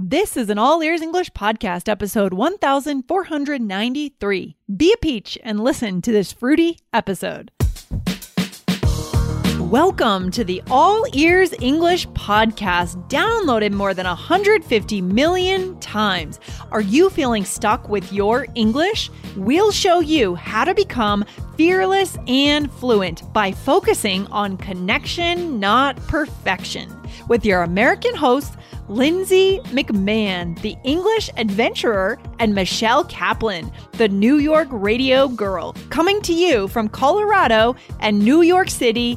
This is an All Ears English podcast, episode 1493. Be a peach and listen to this fruity episode. Welcome to the All Ears English podcast, downloaded more than 150 million times. Are you feeling stuck with your English? We'll show you how to become fearless and fluent by focusing on connection, not perfection. With your American hosts, Lindsay McMahon, the English adventurer, and Michelle Kaplan, the New York radio girl, coming to you from Colorado and New York City,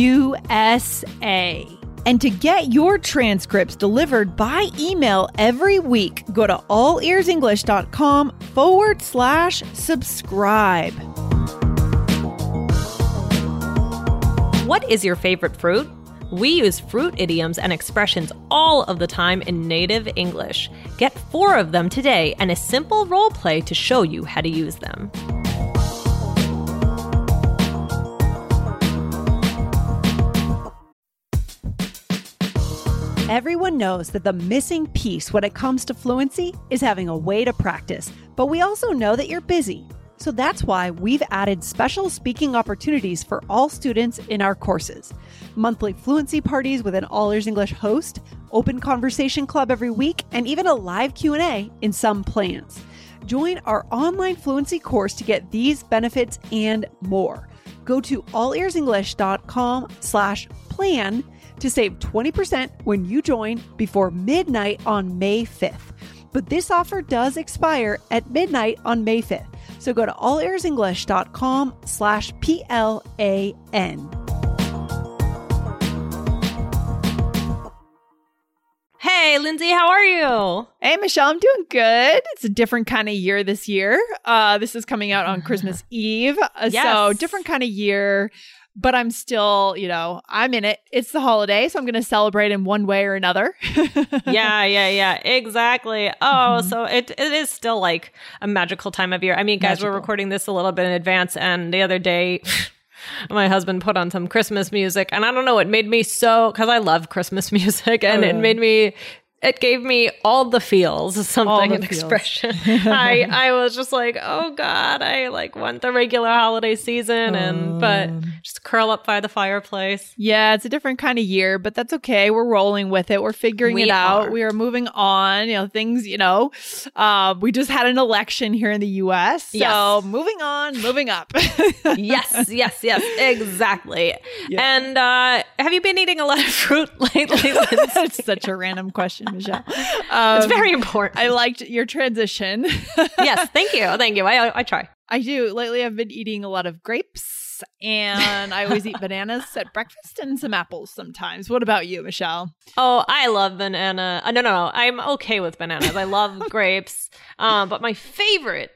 USA. And to get your transcripts delivered by email every week, go to allearsenglish.com/subscribe. What is your favorite fruit? We use fruit idioms and expressions all of the time in native English. Get 4 of them today and a simple role play to show you how to use them. Everyone knows that the missing piece when it comes to fluency is having a way to practice, but we also know that you're busy. So that's why we've added special speaking opportunities for all students in our courses. Monthly fluency parties with an All Ears English host, open conversation club every week, and even a live Q&A in some plans. Join our online fluency course to get these benefits and more. Go to allearsenglish.com/plan to save 20% when you join before midnight on May 5th. But this offer does expire at midnight on May 5th. So go to allearsenglish.com/PLAN. Hey, Lindsay, how are you? Hey, Michelle, I'm doing good. It's a different kind of year this year. This is coming out on Christmas Eve. Yes. So different kind of year. But I'm still, I'm in it. It's the holiday, so I'm going to celebrate in one way or another. Yeah, exactly. Oh, so it is still like a magical time of year. I mean, guys, we're recording this a little bit in advance, and the other day, my husband put on some Christmas music, and I don't know, it made me because I love Christmas music, and it gave me all the feels, an expression. I was just like, oh God, I want the regular holiday season, but just curl up by the fireplace. Yeah, it's a different kind of year, but that's okay. We're rolling with it. We're figuring it out. We are moving on. Things, we just had an election here in the US. So yes. Moving on, moving up. Yes, exactly. Yeah. And have you been eating a lot of fruit lately? It's such a random question, Michelle. It's very important. I liked your transition. Yes, thank you. I try. I do. Lately, I've been eating a lot of grapes, and I always eat bananas at breakfast and some apples sometimes. What about you, Michelle? Oh, I love banana. No. I'm okay with bananas. I love grapes. But my favorite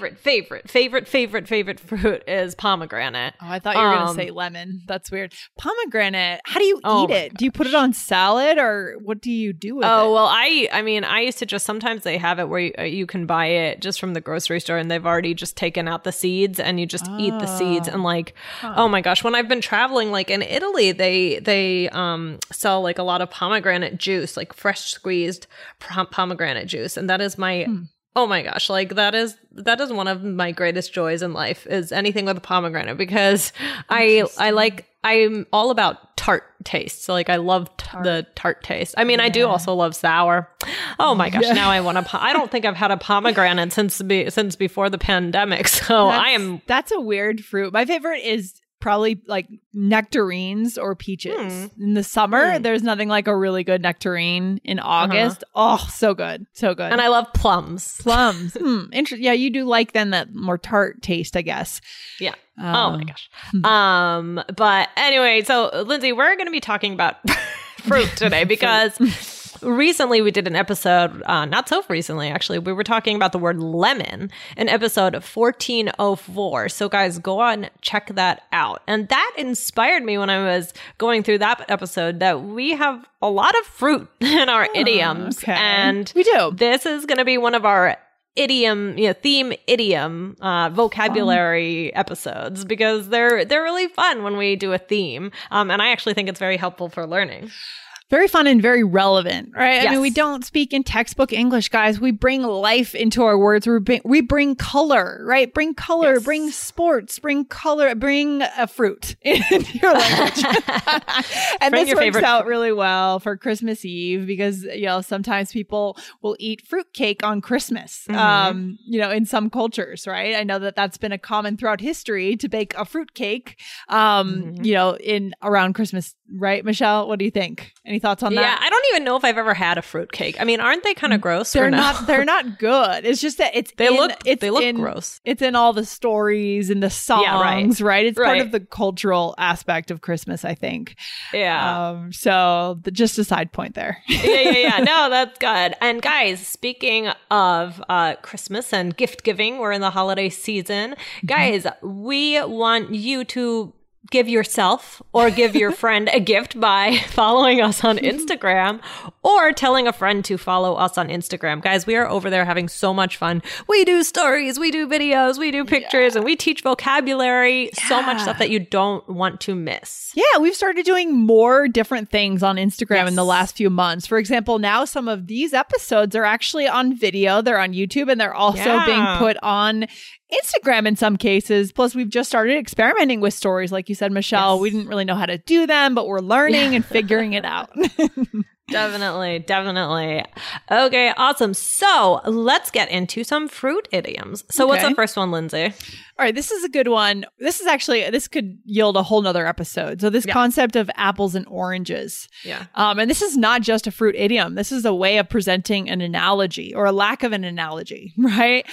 fruit is pomegranate. Oh, I thought you were going to say lemon. That's weird. Pomegranate. How do you eat it? Do you put it on salad, or what do you do with it? Oh, well, I mean, I used to just, sometimes they have it where you can buy it just from the grocery store, and they've already just taken out the seeds, and you just eat the seeds. And oh my gosh, when I've been traveling, in Italy, they sell a lot of pomegranate juice, fresh squeezed pomegranate juice. And that is my... Oh my gosh, that is one of my greatest joys in life, is anything with a pomegranate, because I'm all about tart taste. So I love the tart taste. I mean, I do also love sour. Oh my gosh, now I want I don't think I've had a pomegranate since before the pandemic. So That's a weird fruit. My favorite is probably nectarines or peaches. In the summer, there's nothing like a really good nectarine. In August, oh, so good. And I love plums. Yeah, you do like then that more tart taste, I guess. Yeah. Oh my gosh. But anyway, so Lindsay, we're going to be talking about fruit today because recently we did an episode, not so recently actually, we were talking about the word lemon in episode 1404. So guys, go on, check that out. And that inspired me when I was going through that episode that we have a lot of fruit in our idioms. Okay. And we do. This is going to be one of our theme idiom vocabulary episodes, because they're really fun when we do a theme. And I actually think it's very helpful for learning. very fun and very relevant, right? Yes. I mean, we don't speak in textbook English, guys. We bring life into our words. We bring color, right? Bring color, bring sports, bring color, bring a fruit into your language. And Bring this works out really well for Christmas Eve because, you know, sometimes people will eat fruitcake on Christmas, you know, in some cultures, right? I know that that's been a common throughout history to bake a fruitcake, you know, in around Christmas, right? Michelle, what do you think? Any thoughts on that? Yeah, I don't even know if I've ever had a fruitcake. I mean, aren't they kind of gross? They're not. They're not good. It's just that they look gross. It's in all the stories and the songs, right? It's part of the cultural aspect of Christmas, I think. Yeah. So just a side point there. Yeah. No, that's good. And guys, speaking of Christmas and gift giving, we're in the holiday season. Guys, we want you to give yourself or give your friend a gift by following us on Instagram or telling a friend to follow us on Instagram. Guys, we are over there having so much fun. We do stories, we do videos, we do pictures, and we teach vocabulary, so much stuff that you don't want to miss. Yeah, we've started doing more different things on Instagram in the last few months. For example, now some of these episodes are actually on video. They're on YouTube and they're also being put on Instagram in some cases. Plus, we've just started experimenting with stories. Like you said, Michelle, we didn't really know how to do them, but we're learning and figuring it out. Definitely. Okay, awesome. So let's get into some fruit idioms. So what's the first one, Lindsay? All right, this is a good one. This could yield a whole nother episode. So this concept of apples and oranges. Yeah. And this is not just a fruit idiom. This is a way of presenting an analogy or a lack of an analogy, right?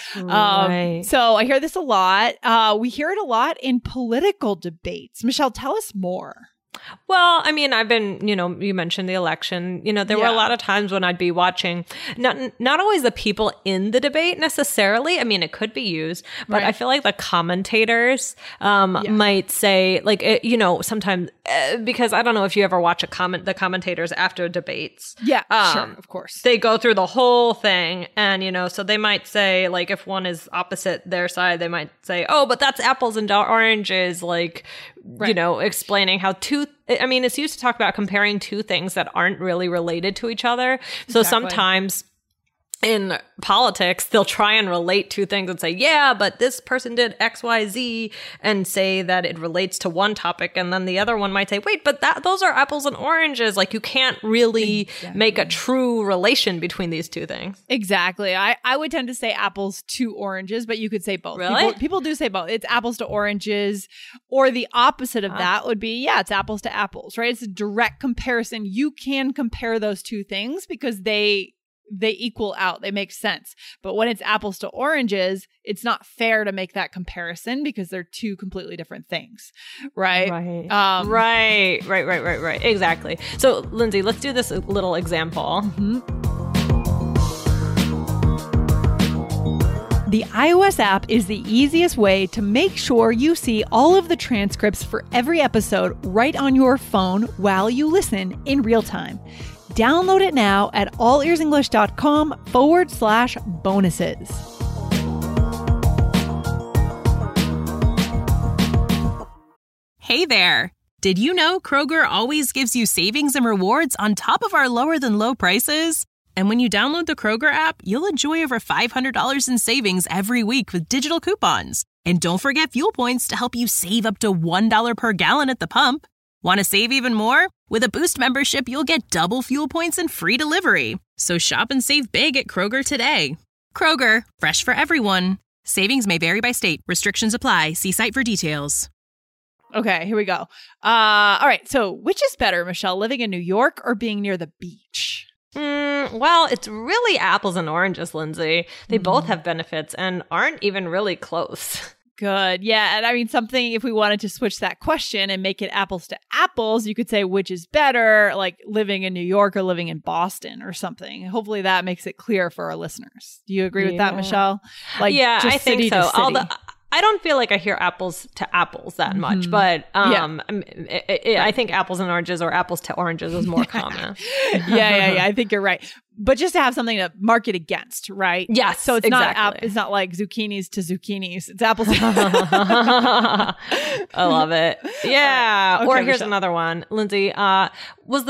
So I hear this a lot. We hear it a lot in political debates. Michelle, tell us more. Well, I mean, I've been, you mentioned the election, there were a lot of times when I'd be watching, not always the people in the debate necessarily. I mean, it could be used, but I feel like the commentators might say like, sometimes, because I don't know if you ever watch the commentators after debates. Yeah, sure, of course. They go through the whole thing and, so they might say like, if one is opposite their side, they might say, oh, but that's apples and oranges, like, explaining how it's used to talk about comparing two things that aren't really related to each other. So sometimes in politics, they'll try and relate two things and say, yeah, but this person did X, Y, Z, and say that it relates to one topic. And then the other one might say, wait, but those are apples and oranges. Like, you can't really make a true relation between these two things. Exactly. I would tend to say apples to oranges, but you could say both. Really? People do say both. It's apples to oranges, or the opposite of that would be, it's apples to apples, right? It's a direct comparison. You can compare those two things because they equal out. They make sense. But when it's apples to oranges, it's not fair to make that comparison because they're two completely different things. Right? Right. Exactly. So, Lindsay, let's do this little example. The iOS app is the easiest way to make sure you see all of the transcripts for every episode right on your phone while you listen in real time. Download it now at allearsenglish.com/bonuses. Hey there. Did you know Kroger always gives you savings and rewards on top of our lower than low prices? And when you download the Kroger app, you'll enjoy over $500 in savings every week with digital coupons. And don't forget fuel points to help you save up to $1 per gallon at the pump. Want to save even more? With a Boost membership, you'll get double fuel points and free delivery. So shop and save big at Kroger today. Kroger, fresh for everyone. Savings may vary by state. Restrictions apply. See site for details. Okay, here we go. All right, so which is better, Michelle, living in New York or being near the beach? Well, it's really apples and oranges, Lindsay. They both have benefits and aren't even really close. Good. Yeah. And I mean, if we wanted to switch that question and make it apples to apples, you could say which is better, like living in New York or living in Boston or something. Hopefully that makes it clear for our listeners. Do you agree with that, Michelle? Like, I think so. I don't feel like I hear apples to apples that much, but I think apples and oranges or apples to oranges is more common. Yeah. I think you're right. But just to have something to mark it against, right? Yes, So it's exactly. it's not like zucchinis to zucchinis. It's apples. I love it. Yeah. Okay, Or here's Michelle. another one, Lindsay. Was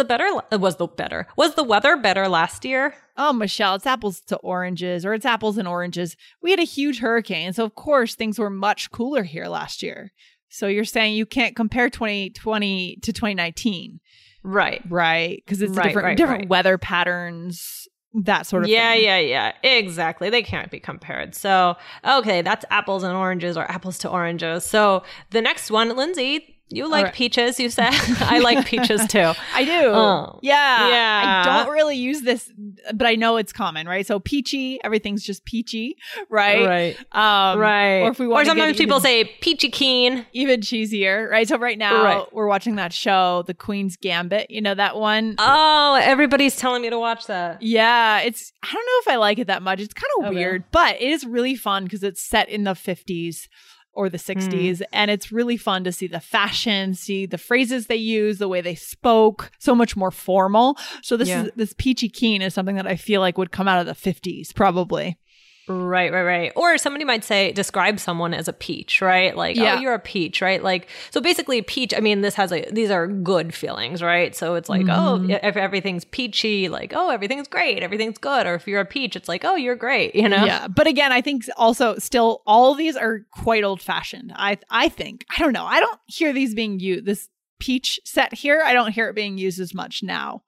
the weather better last year? Oh, Michelle, it's apples to oranges, or it's apples and oranges. We had a huge hurricane, so of course things were much cooler here last year. So you're saying you can't compare 2020 to 2019, Right. right? Because it's Right, different right. weather patterns, that sort of Yeah, thing. yeah. Exactly. They can't be compared. So, okay, that's apples and oranges or apples to oranges. So the next one, Lindsay, you like right. peaches, you said. I like peaches too. I do. Oh. Yeah. Yeah. I don't really use this, but I know it's common, right? So peachy, everything's just peachy, right? Right. Right. Or if we want Or sometimes people say peachy keen. even cheesier, right? So right now Right. we're watching that show, The Queen's Gambit. You know that one? Oh, everybody's telling me to watch that. Yeah, I don't know if I like it that much. It's kind of Okay. weird, but it is really fun because it's set in the 50s or the 60s. And it's really fun to see the fashion, see the phrases they use, the way they spoke, so much more formal. So this peachy keen is something that I feel like would come out of the 50s, probably. Right. Or somebody might say, describe someone as a peach, right? Like, Yeah. oh, you're a peach, right? Like, so basically peach, I mean, these are good feelings, right? So it's like, oh, if everything's peachy, like, oh, everything's great, everything's good. Or if you're a peach, it's like, oh, you're great, you know? Yeah. But again, I think also still all of these are quite old fashioned. I think. I don't know. I don't hear these being used. This peach set here, I don't hear it being used as much now.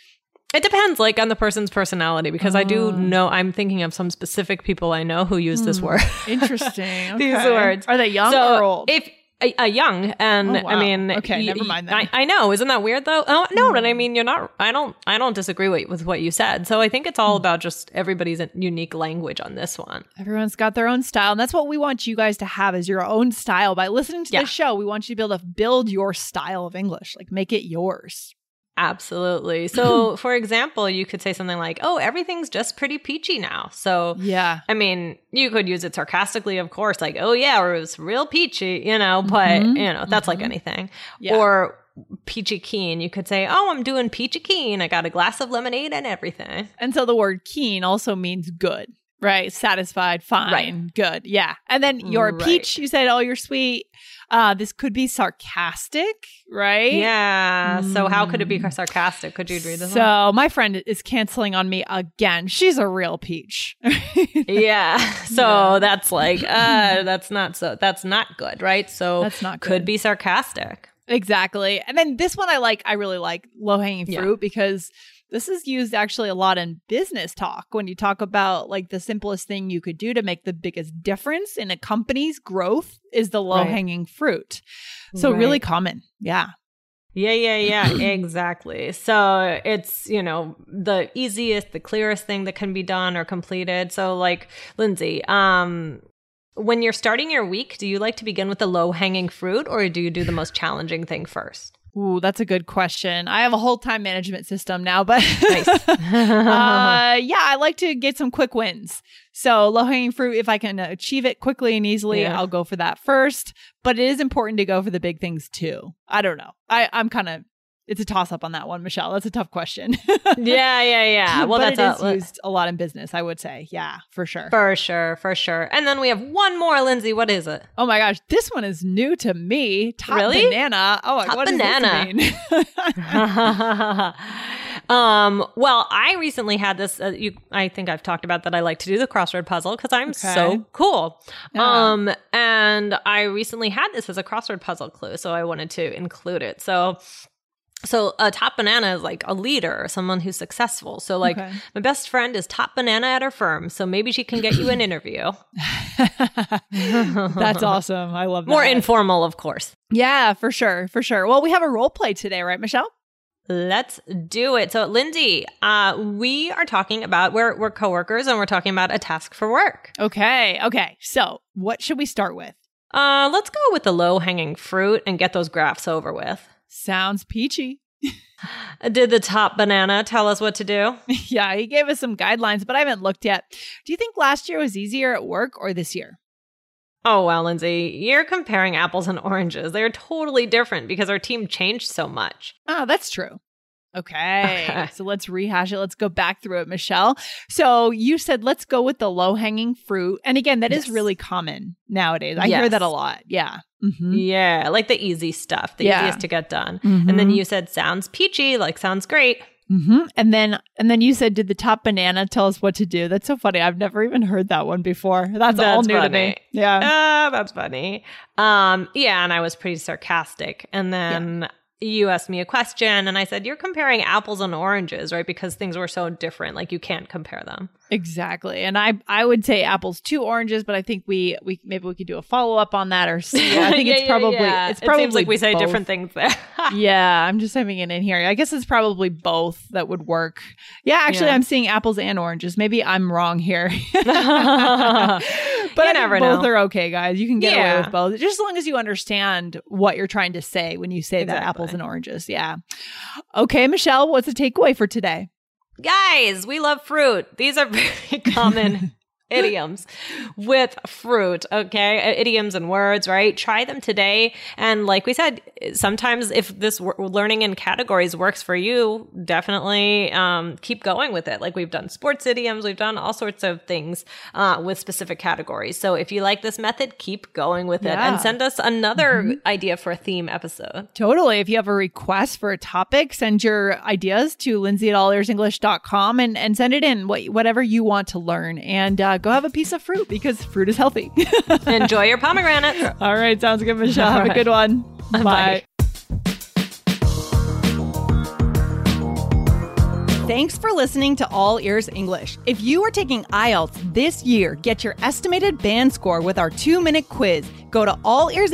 It depends, like, on the person's personality, because I do know, I'm thinking of some specific people I know who use this word. Interesting. These Okay. words. Are they young So or old? if a young, and Oh, wow. I mean, Okay, never mind then. I know, isn't that weird though? Oh no, but I mean, you're not. I don't disagree with what you said. So I think it's all about just everybody's unique language on this one. Everyone's got their own style. And that's what we want you guys to have is your own style. By listening to Yeah. this show, we want you to be able to build your style of English, like make it yours. Absolutely. So, for example, you could say something like, "Oh, everything's just pretty peachy now." So, Yeah. I mean, you could use it sarcastically, of course, like, "Oh yeah, or it was real peachy," you know. But you know, that's like anything. Yeah. Or peachy keen, you could say, "Oh, I'm doing peachy keen. I got a glass of lemonade and everything." And so the word keen also means good, right? Satisfied, fine, Right. good. Yeah. And then you're a Right. peach. You said, oh, you're sweet. This could be sarcastic, right? Yeah. So how could it be sarcastic? Could you read this one? So my friend is canceling on me again. She's a real peach. Yeah. So that's like, that's not good, right? So That's not could good. be sarcastic. Exactly. And then this one I really like low-hanging fruit because this is used actually a lot in business talk when you talk about like the simplest thing you could do to make the biggest difference in a company's growth is the low-hanging fruit. So really Right. common. Yeah. Yeah, exactly. So it's, you know, the easiest, the clearest thing that can be done or completed. So like, Lindsay, when you're starting your week, do you like to begin with the low-hanging fruit or do you do the most challenging thing first? Ooh, that's a good question. I have a whole time management system now, but Nice. yeah, I like to get some quick wins. So low hanging fruit, if I can achieve it quickly and easily, Yeah. I'll go for that first. But it is important to go for the big things too. I don't know. I'm kind of, it's a toss up on that one, Michelle. That's a tough question. Yeah. Well, but that's it is used a lot in business, I would say. Yeah, for sure. for sure. And then we have one more, Lindsay. What is it? Oh my gosh, this one is new to me. Top Really? banana. Oh, Top what banana. does this mean? Well, I recently had this. I think I've talked about that. I like to do the crossword puzzle because I'm so cool. Yeah. And I recently had this as a crossword puzzle clue, so I wanted to include it. So a top banana is like a leader, someone who's successful. So like Okay. my best friend is top banana at her firm, so maybe she can get you an interview. That's awesome. I love that. More informal, of course. Yeah, for sure. For sure. Well, we have a role play today, right, Michelle? Let's do it. So, Lindsay, we are talking about, we're coworkers and we're talking about a task for work. Okay. So what should we start with? Let's go with the low-hanging fruit and get those graphs over with. Sounds peachy. Did the top banana tell us what to do? Yeah, he gave us some guidelines, but I haven't looked yet. Do you think last year was easier at work or this year? Oh, well, Lindsay, you're comparing apples and oranges. They're totally different because our team changed so much. Oh, that's true. Okay. So let's rehash it. Let's go back through it, Michelle. So you said, let's go with the low-hanging fruit. And again, that is really common nowadays. I hear that a lot. Yeah. Mm-hmm. Yeah. Like the easy stuff, the easiest to get done. Mm-hmm. And then you said, sounds peachy, like sounds great. Mm-hmm. And then you said, did the top banana tell us what to do? That's so funny. I've never even heard that one before. That's all new to me. Yeah. That's funny. Yeah. And I was pretty sarcastic. And then you asked me a question and I said, you're comparing apples and oranges, right? Because things were so different. Like you can't compare them. Exactly. And I would say apples to oranges, but I think we maybe we could do a follow-up on that or see. I think it's probably it seems like we say both. Different things there. Yeah, I'm just having it in here. I guess it's probably both that would work. Yeah, actually I'm seeing apples and oranges. Maybe I'm wrong here. But you never know. Both are okay, guys. You can get away with both. Just as long as you understand what you're trying to say when you say that apples and oranges. Yeah. Okay, Michelle, what's the takeaway for today? Guys, we love fruit. These are very common idioms with fruit, okay? Idioms and words, right? Try them today. And like we said, sometimes if this learning in categories works for you, definitely keep going with it. Like we've done sports idioms, we've done all sorts of things with specific categories. So if you like this method, keep going with it and send us another idea for a theme episode. Totally. If you have a request for a topic, send your ideas to Lindsay@allearsenglish.com and send it in, whatever you want to learn. And go have a piece of fruit because fruit is healthy. Enjoy your pomegranates. All right. Sounds good, Michelle. Have a good one. Bye. Thanks for listening to All Ears English. If you are taking IELTS this year, get your estimated band score with our 2-minute quiz. Go to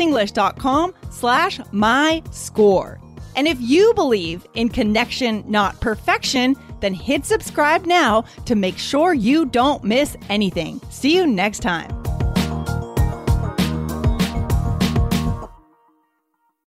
allearsenglish.com/myscore. And if you believe in connection, not perfection, then hit subscribe now to make sure you don't miss anything. See you next time.